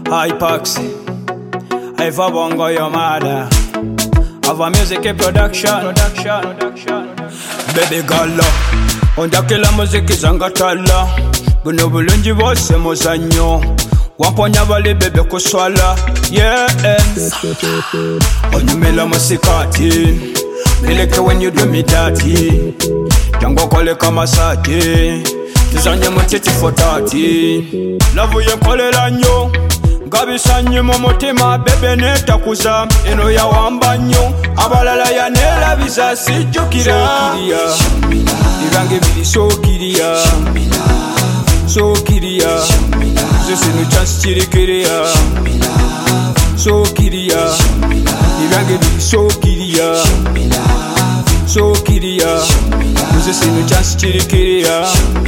Hypax, Iva Bongo your mother. Have a music production. Baby girl, ondakela muziki zangatala. Buno bulungi bose muzanyo. Wamponya bali bebe kuswala. Yeah. Onyumela musikati. Me like it when you do me dirty. Jango kole kama sati. Tuzanye mutiti for 30. Love you kole lanyo. Gabisanye mu mutima bebe netakuza. Eno ya wamba nyo. Abalala ya nela bisa sijukira. Irange bili so kiria. So kiria. Zese no chance chirikiria. So kiria. Irange bili so kiria. So kiria. Zese no chance chirikiria.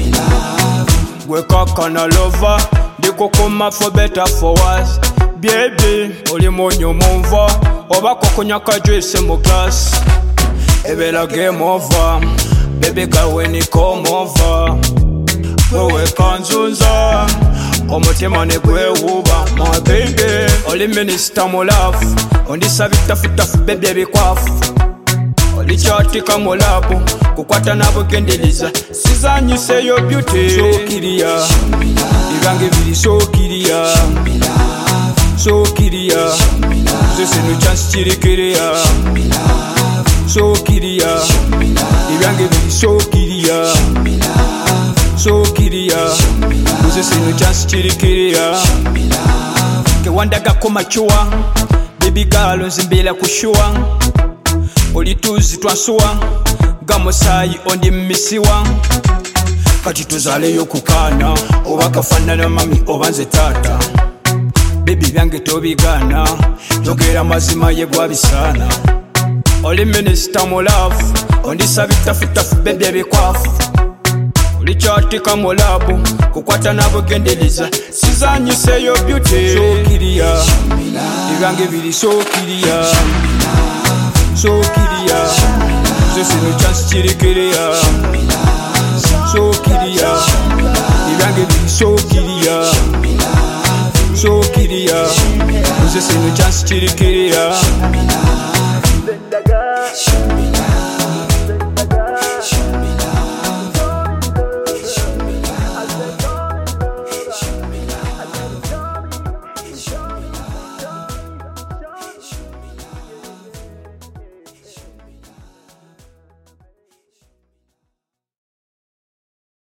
We kakana lover. Diko koma for better for worse. Baby, oli monyo monva. Oba kokonya kajwese mu glass. Ebela game over. Baby girl when you come over. Wewe kanzunza. Omutima ne gwe uba. My baby, oli minister mo love. Ondisa bitafu baby ebikwafu. Oli chatika mo labo. Kukwata nabo kendeliza. Sizanyise your beauty. So kiria. Irange bili so kiria. So kiria. Zese no chance chirikiria. So kiria. Irange bili so kiria. So kiria. Zese no chance chirikiria. Ke wanda gakoma chua. Baby girl nzimbela kushua. Oli tuzi twansuwa. Gamusayi ondi misiwa. Kati tuzale yokukana. Oba kafanana mami obanze tata. Baby byange tobigana. Jogera mazima yegwa bisana. Oli minister mo love. Ondisa bitafu baby ebikwafu. Oli chatika mo labo. Kukwata nabo gendeliza. Sizanyise your beauty. So kiria. Irange bili so kiria. So kiria. Zese no chance chirikiria. So kiria. Irange bili so kiria. So kiria. Zese no chance chirikiria.